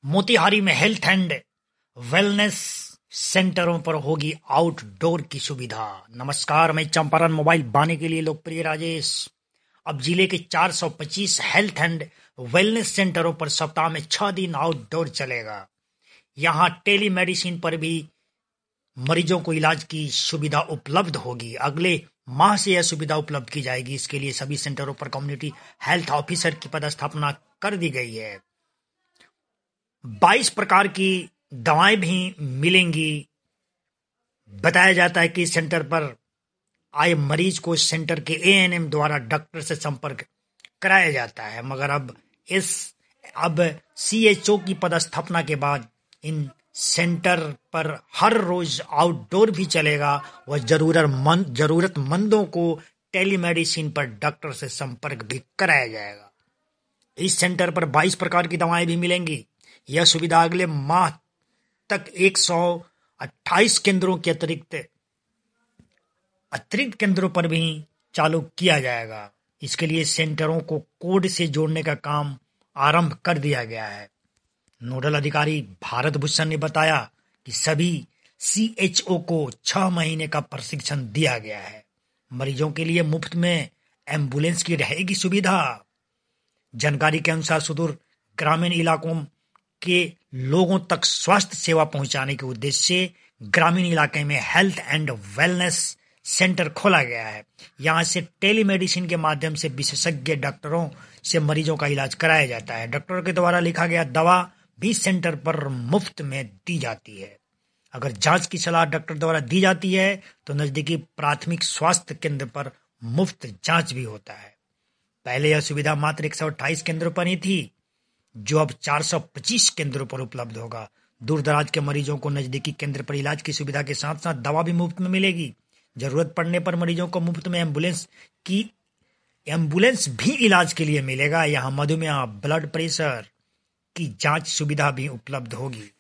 मोतिहारी में health and wellness सेंटरों पर होगी आउटडोर की सुविधा। नमस्कार, मैं चंपारण मोबाइल बाने के लिए लोकप्रिय राजेश। अब जिले के 425 हेल्थ एंड वेलनेस सेंटरों पर सप्ताह में 6 दिन आउटडोर चलेगा। यहां टेलीमेडिसिन पर भी मरीजों को इलाज की सुविधा उपलब्ध होगी। अगले माह से यह सुविधा उपलब्ध की जाएगी। इसके लिए सभी सेंटरों पर कम्युनिटी हेल्थ ऑफिसर की पदस्थापना कर दी गई है। 22 प्रकार की दवाएं भी मिलेंगी। बताया जाता है कि इस सेंटर पर आए मरीज को सेंटर के एएनएम द्वारा डॉक्टर से संपर्क कराया जाता है। मगर अब सीएचओ की पदस्थापना के बाद इन सेंटर पर हर रोज आउटडोर भी चलेगा व जरूरतमंदों को टेलीमेडिसिन पर डॉक्टर से संपर्क भी कराया जाएगा। इस सेंटर पर 22 प्रकार की दवाएं भी मिलेंगी। यह सुविधा अगले माह तक 128 केंद्रों के अतिरिक्त केंद्रों पर भी चालू किया जाएगा। इसके लिए सेंटरों को कोड से जोड़ने का काम आरंभ कर दिया गया है। नोडल अधिकारी भारत भूषण ने बताया कि सभी सीएचओ को 6 महीने का प्रशिक्षण दिया गया है। मरीजों के लिए मुफ्त में एम्बुलेंस की रहेगी सुविधा। जानकारी के अनुसार सुदूर ग्रामीण इलाकों के लोगों तक स्वास्थ्य सेवा पहुंचाने के उद्देश्य से ग्रामीण इलाके में हेल्थ एंड वेलनेस सेंटर खोला गया है। यहां से टेलीमेडिसिन के माध्यम से विशेषज्ञ डॉक्टरों से मरीजों का इलाज कराया जाता है। डॉक्टरों के द्वारा लिखा गया दवा भी सेंटर पर मुफ्त में दी जाती है। अगर जांच की सलाह डॉक्टर द्वारा दी जाती है तो नजदीकी प्राथमिक स्वास्थ्य केंद्र पर मुफ्त जांच भी होता है। पहले यह सुविधा मात्र 128 केंद्रों पर ही थी, जो अब 425 केंद्रों पर उपलब्ध होगा। दूर दराज के मरीजों को नजदीकी केंद्र पर इलाज की सुविधा के साथ साथ दवा भी मुफ्त में मिलेगी। जरूरत पड़ने पर मरीजों को मुफ्त में एम्बुलेंस भी इलाज के लिए मिलेगा। यहाँ मधुमेह, ब्लड प्रेशर की जांच सुविधा भी उपलब्ध होगी।